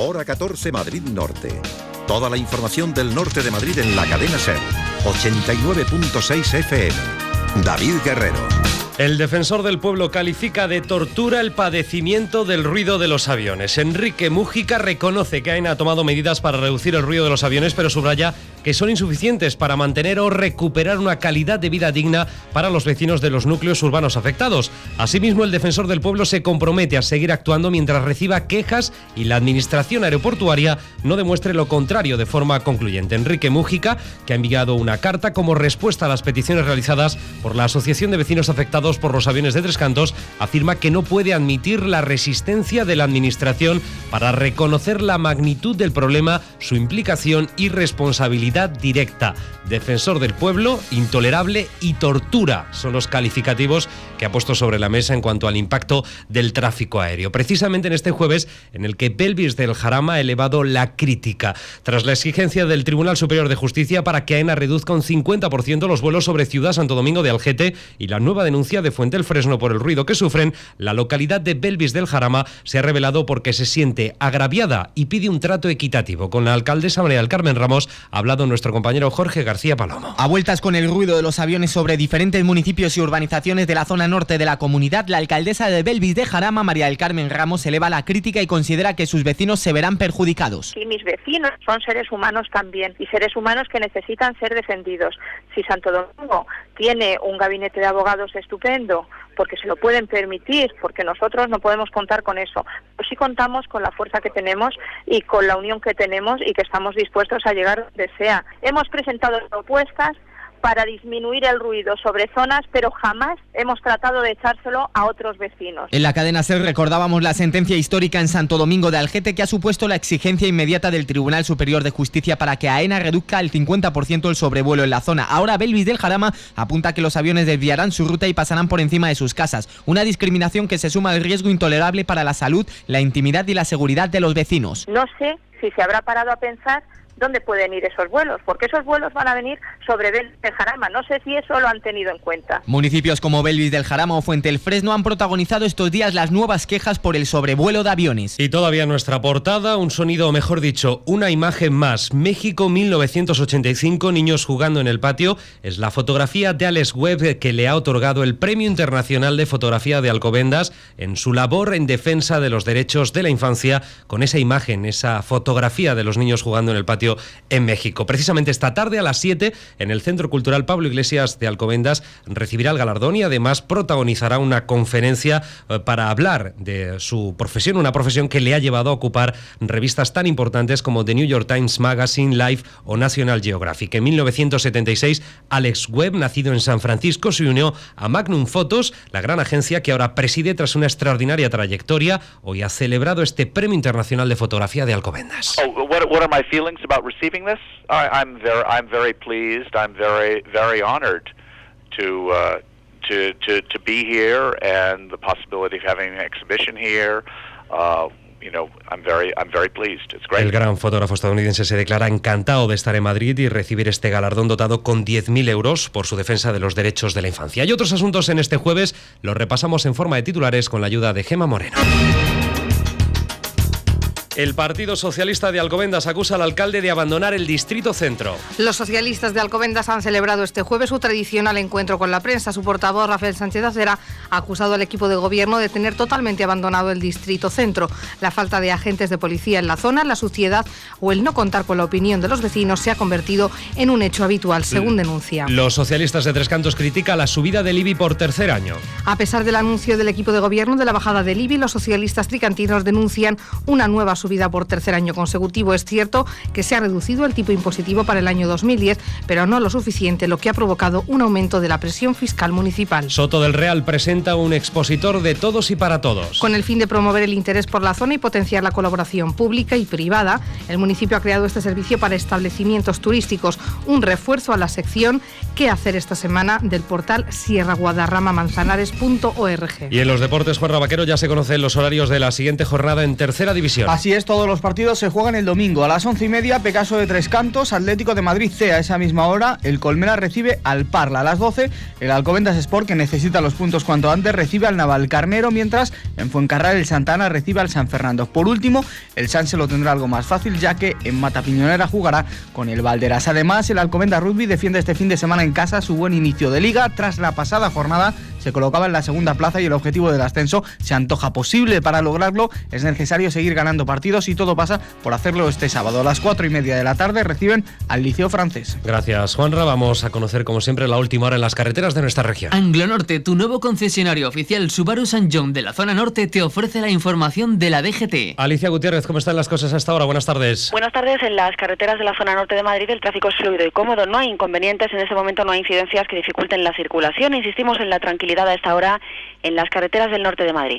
Hora 14 Madrid Norte. Toda la información del norte de Madrid en la cadena SER. 89.6 FM. David Guerrero. El defensor del pueblo califica de tortura el padecimiento del ruido de los aviones. Enrique Mújica reconoce que AENA ha tomado medidas para reducir el ruido de los aviones, pero subraya que son insuficientes para mantener o recuperar una calidad de vida digna para los vecinos de los núcleos urbanos afectados. Asimismo, el defensor del pueblo se compromete a seguir actuando mientras reciba quejas y la administración aeroportuaria no demuestre lo contrario de forma concluyente. Enrique Mújica, que ha enviado una carta como respuesta a las peticiones realizadas por la Asociación de Vecinos Afectados por los aviones de Tres Cantos, afirma que no puede admitir la resistencia de la administración para reconocer la magnitud del problema, su implicación y responsabilidad directa. Defensor del pueblo, intolerable y tortura son los calificativos que ha puesto sobre la mesa en cuanto al impacto del tráfico aéreo. Precisamente en este jueves en el que Belvis del Jarama ha elevado la crítica tras la exigencia del Tribunal Superior de Justicia para que AENA reduzca un 50% los vuelos sobre Ciudad Santo Domingo de Algete y la nueva denuncia de Fuentelfresno por el ruido que sufren. La localidad de Belvis del Jarama se ha revelado porque se siente agraviada y pide un trato equitativo. Con la alcaldesa María del Carmen Ramos ha hablado nuestro compañero Jorge García Palomo. A vueltas con el ruido de los aviones sobre diferentes municipios y urbanizaciones de la zona norte de la comunidad, la alcaldesa de Belvis de Jarama, María del Carmen Ramos, eleva la crítica y considera que sus vecinos se verán perjudicados. Y mis vecinos son seres humanos también, y seres humanos que necesitan ser defendidos. Si Santo Domingo tiene un gabinete de abogados estupendo, porque se lo pueden permitir, porque nosotros no podemos contar con eso, pues sí contamos con la fuerza que tenemos y con la unión que tenemos y que estamos dispuestos a llegar donde sea. Hemos presentado propuestas para disminuir el ruido sobre zonas, pero jamás hemos tratado de echárselo a otros vecinos. En la cadena SER recordábamos la sentencia histórica en Santo Domingo de Algete que ha supuesto la exigencia inmediata del Tribunal Superior de Justicia para que AENA reduzca el 50% el sobrevuelo en la zona. Ahora Belvis del Jarama apunta que los aviones desviarán su ruta y pasarán por encima de sus casas. Una discriminación que se suma al riesgo intolerable para la salud, la intimidad y la seguridad de los vecinos. No sé si se habrá parado a pensar dónde pueden ir esos vuelos, porque esos vuelos van a venir sobre Belvis del Jarama. No sé si eso lo han tenido en cuenta. Municipios como Belvis del Jarama o Fuentelfresno han protagonizado estos días las nuevas quejas por el sobrevuelo de aviones. Y todavía nuestra portada, un sonido, o mejor dicho, una imagen más. México 1985, niños jugando en el patio, es la fotografía de Alex Webb que le ha otorgado el Premio Internacional de Fotografía de Alcobendas en su labor en defensa de los derechos de la infancia, con esa imagen, esa fotografía de los niños jugando en el patio en México. Precisamente esta tarde a las 7 en el Centro Cultural Pablo Iglesias de Alcobendas recibirá el galardón y además protagonizará una conferencia para hablar de su profesión, una profesión que le ha llevado a ocupar revistas tan importantes como The New York Times Magazine, Life o National Geographic. En 1976, Alex Webb, nacido en San Francisco, se unió a Magnum Photos, la gran agencia que ahora preside tras una extraordinaria trayectoria. Hoy ha celebrado este Premio Internacional de Fotografía de Alcobendas. What are my feelings about receiving this? I'm very pleased. I'm very honored to be here and the possibility of having an exhibition here. I'm very pleased. It's great. El gran fotógrafo estadounidense se declara encantado de estar en Madrid y recibir este galardón dotado con 10.000 euros por su defensa de los derechos de la infancia. Y otros asuntos en este jueves los repasamos en forma de titulares con la ayuda de Gemma Moreno. El Partido Socialista de Alcobendas acusa al alcalde de abandonar el distrito centro. Los socialistas de Alcobendas han celebrado este jueves su tradicional encuentro con la prensa. Su portavoz, Rafael Sánchez Acera, ha acusado al equipo de gobierno de tener totalmente abandonado el distrito centro. La falta de agentes de policía en la zona, la suciedad o el no contar con la opinión de los vecinos se ha convertido en un hecho habitual, según denuncia. Los socialistas de Tres Cantos critican la subida del IBI por tercer año. A pesar del anuncio del equipo de gobierno de la bajada del IBI, los socialistas tricantinos denuncian una nueva subida por tercer año consecutivo. Es cierto que se ha reducido el tipo impositivo para el año 2010, pero no lo suficiente, lo que ha provocado un aumento de la presión fiscal municipal. Soto del Real presenta un expositor de todos y para todos. Con el fin de promover el interés por la zona y potenciar la colaboración pública y privada, el municipio ha creado este servicio para establecimientos turísticos, un refuerzo a la sección ¿Qué hacer esta semana? Del portal sierraguadarramamanzanares.org. Y en los deportes, Juan Rabaquero, ya se conocen los horarios de la siguiente jornada en tercera división. Así Reyes, todos los partidos se juegan el domingo. A las 11:30, Pegaso de Tres Cantos, Atlético de Madrid C. A esa misma hora, el Colmena recibe al Parla. A las 12, el Alcobendas Sport, que necesita los puntos cuanto antes, recibe al Navalcarnero, mientras en Fuencarral el Santana recibe al San Fernando. Por último, el Sanse lo tendrá algo más fácil, ya que en Matapiñonera jugará con el Valderas. Además, el Alcobendas Rugby defiende este fin de semana en casa su buen inicio de liga. Tras la pasada jornada se colocaba en la segunda plaza y el objetivo del ascenso se antoja posible. Para lograrlo es necesario seguir ganando partidos y todo pasa por hacerlo este sábado. A las 4:30 de la tarde reciben al Liceo Francés. Gracias, Juanra. Vamos a conocer, como siempre, la última hora en las carreteras de nuestra región. Anglonorte, tu nuevo concesionario oficial Subaru St. John de la zona norte, te ofrece la información de la DGT. Alicia Gutiérrez, ¿cómo están las cosas hasta ahora? Buenas tardes. Buenas tardes. En las carreteras de la zona norte de Madrid el tráfico es fluido y cómodo. No hay inconvenientes. En este momento no hay incidencias que dificulten la circulación. Insistimos en la tranquilidad a esta hora en las carreteras del norte de Madrid.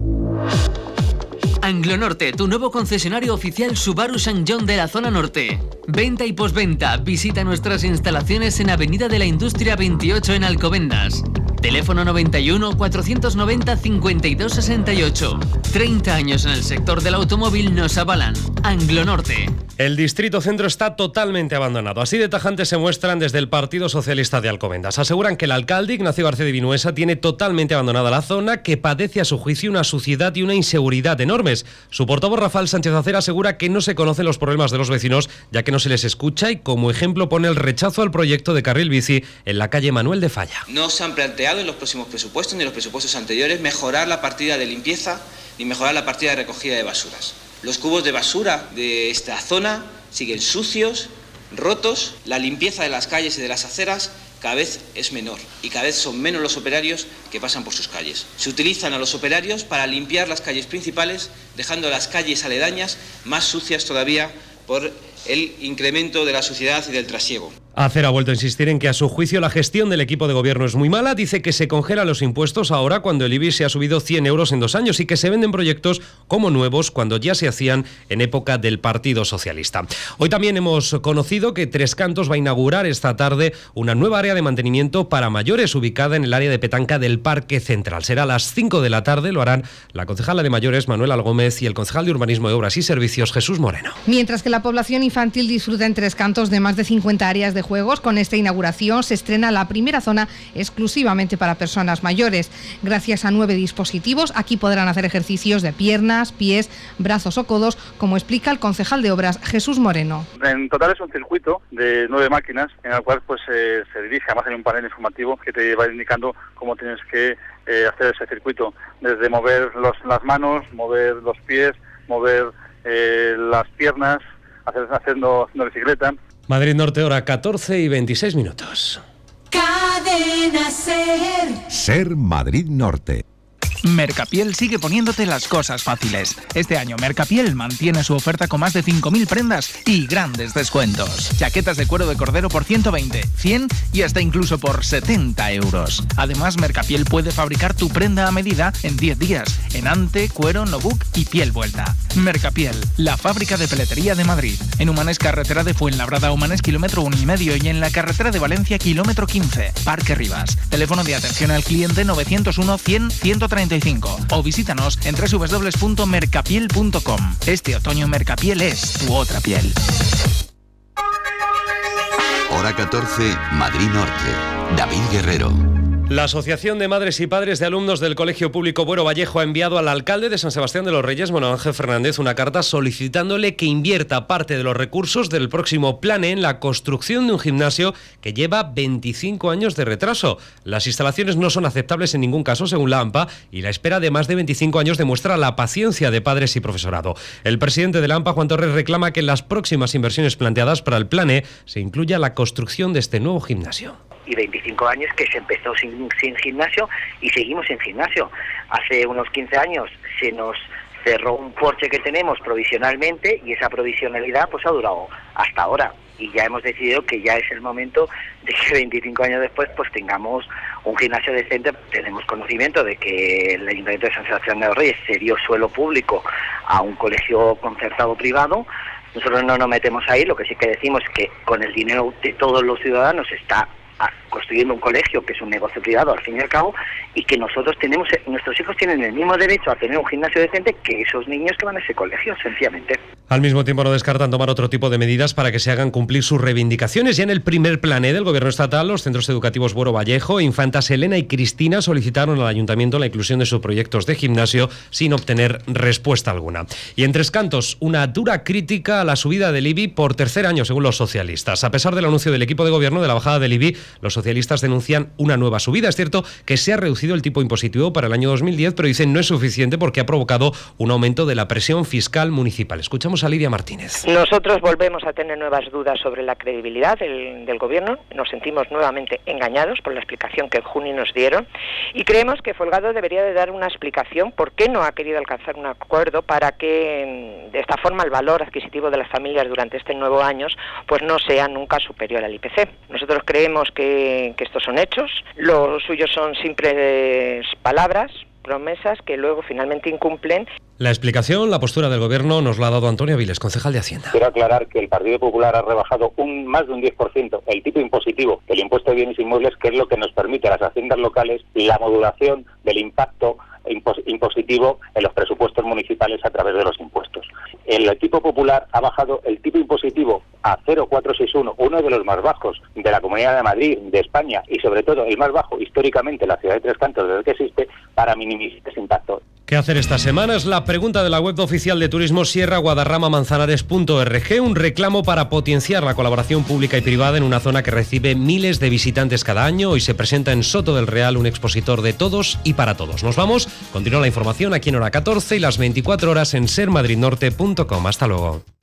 Anglonorte, tu nuevo concesionario oficial Subaru St. John de la zona norte. Venta y postventa. Visita nuestras instalaciones en Avenida de la Industria 28 en Alcobendas. Teléfono 91 490 52 68. 30 años en el sector del automóvil nos avalan. Anglonorte. El distrito centro está totalmente abandonado. Así de tajantes se muestran desde el Partido Socialista de Alcobendas. Aseguran que el alcalde, Ignacio García de Vinuesa, tiene totalmente abandonada la zona, que padece a su juicio una suciedad y una inseguridad enormes. Su portavoz, Rafael Sánchez Acera, asegura que no se conocen los problemas de los vecinos, ya que no se les escucha, y como ejemplo pone el rechazo al proyecto de carril bici en la calle Manuel de Falla. No se han planteado en los próximos presupuestos ni en los presupuestos anteriores mejorar la partida de limpieza ni mejorar la partida de recogida de basuras. Los cubos de basura de esta zona siguen sucios, rotos, la limpieza de las calles y de las aceras cada vez es menor y cada vez son menos los operarios que pasan por sus calles. Se utilizan a los operarios para limpiar las calles principales, dejando las calles aledañas más sucias todavía por el incremento de la suciedad y del trasiego. Acera ha vuelto a insistir en que a su juicio la gestión del equipo de gobierno es muy mala. Dice que se congelan los impuestos ahora cuando el IBI se ha subido 100 euros en 2 años y que se venden proyectos como nuevos cuando ya se hacían en época del Partido Socialista. Hoy también hemos conocido que Tres Cantos va a inaugurar esta tarde una nueva área de mantenimiento para mayores ubicada en el área de petanca del Parque Central. Será a las 5 de la tarde, lo harán la concejala de mayores Manuela Gómez y el concejal de Urbanismo de Obras y Servicios Jesús Moreno. Mientras que la población infantil disfruta en Tres Cantos de más de 50 áreas de juegos, con esta inauguración se estrena la primera zona exclusivamente para personas mayores. Gracias a 9 dispositivos, aquí podrán hacer ejercicios de piernas, pies, brazos o codos, como explica el concejal de Obras, Jesús Moreno. En total es un circuito de 9 máquinas, en el cual pues se dirige, además hay un panel informativo que te va indicando cómo tienes que hacer ese circuito, desde mover las manos, mover los pies, mover las piernas, haciendo bicicleta. Madrid Norte, hora 14:26. Cadena Ser. Ser Madrid Norte. Mercapiel sigue poniéndote las cosas fáciles. Este año Mercapiel mantiene su oferta con más de 5.000 prendas y grandes descuentos. Chaquetas de cuero de cordero por 120, 100 y hasta incluso por 70 euros. Además, Mercapiel puede fabricar tu prenda a medida en 10 días, en ante, cuero, no-book y piel vuelta. Mercapiel, la fábrica de peletería de Madrid. En Humanes, carretera de Fuenlabrada, Humanes, kilómetro 1,5, y en la carretera de Valencia, kilómetro 15, Parque Rivas. Teléfono de atención al cliente 901 100 135 o visítanos en www.mercapiel.com. Este otoño Mercapiel es tu otra piel. Hora 14, Madrid Norte. David Guerrero. La Asociación de Madres y Padres de Alumnos del Colegio Público Buero Vallejo ha enviado al alcalde de San Sebastián de los Reyes, Manuel Ángel Fernández, una carta solicitándole que invierta parte de los recursos del próximo plan en la construcción de un gimnasio que lleva 25 años de retraso. Las instalaciones no son aceptables en ningún caso, según la AMPA, y la espera de más de 25 años demuestra la paciencia de padres y profesorado. El presidente de la AMPA, Juan Torres, reclama que en las próximas inversiones planteadas para el plan se incluya la construcción de este nuevo gimnasio. Y 25 años que se empezó sin gimnasio y seguimos sin gimnasio. Hace unos 15 años se nos cerró un porche que tenemos provisionalmente y esa provisionalidad pues ha durado hasta ahora. Y ya hemos decidido que ya es el momento de que 25 años después pues tengamos un gimnasio decente. Tenemos conocimiento de que el Ayuntamiento de San Sebastián de los Reyes cedió suelo público a un colegio concertado privado. Nosotros no nos metemos ahí, lo que sí que decimos es que con el dinero de todos los ciudadanos está construyendo un colegio que es un negocio privado al fin y al cabo, y que nuestros hijos tienen el mismo derecho a tener un gimnasio decente que esos niños que van a ese colegio, sencillamente. Al mismo tiempo no descartan tomar otro tipo de medidas para que se hagan cumplir sus reivindicaciones. Ya en el primer plané del Gobierno estatal, los centros educativos Buero Vallejo, Infantas Elena y Cristina solicitaron al Ayuntamiento la inclusión de sus proyectos de gimnasio sin obtener respuesta alguna. Y en Tres Cantos, una dura crítica a la subida del IBI por tercer año, según los socialistas. A pesar del anuncio del equipo de gobierno de la bajada del IBI, los socialistas denuncian una nueva subida. Es cierto que se ha reducido el tipo impositivo para el año 2010, pero dicen no es suficiente porque ha provocado un aumento de la presión fiscal municipal. Escuchamos a Lidia Martínez. Nosotros volvemos a tener nuevas dudas sobre la credibilidad del gobierno. Nos sentimos nuevamente engañados por la explicación que en junio nos dieron y creemos que Folgado debería de dar una explicación por qué no ha querido alcanzar un acuerdo para que de esta forma el valor adquisitivo de las familias durante este nuevo año pues no sea nunca superior al IPC. Nosotros creemos que estos son hechos, lo suyo son simples palabras, promesas que luego finalmente incumplen. La explicación, la postura del Gobierno nos la ha dado Antonio Aviles, concejal de Hacienda. Quiero aclarar que el Partido Popular ha rebajado más de un 10% el tipo impositivo del impuesto de bienes inmuebles, que es lo que nos permite a las haciendas locales la modulación del impacto impositivo en los presupuestos municipales a través de los impuestos. El tipo popular ha bajado el tipo impositivo a 0,461, uno de los más bajos de la Comunidad de Madrid, de España, y sobre todo el más bajo históricamente en la ciudad de Tres Cantos desde que existe, para minimizar ese impacto. ¿Qué hacer esta semana? Es la pregunta de la web oficial de turismo sierra-guadarrama-manzanares.org, un reclamo para potenciar la colaboración pública y privada en una zona que recibe miles de visitantes cada año. Hoy se presenta en Soto del Real un expositor de todos y para todos. Nos vamos, continúa la información aquí en Hora 14 y las 24 horas en sermadridnorte.com. Hasta luego.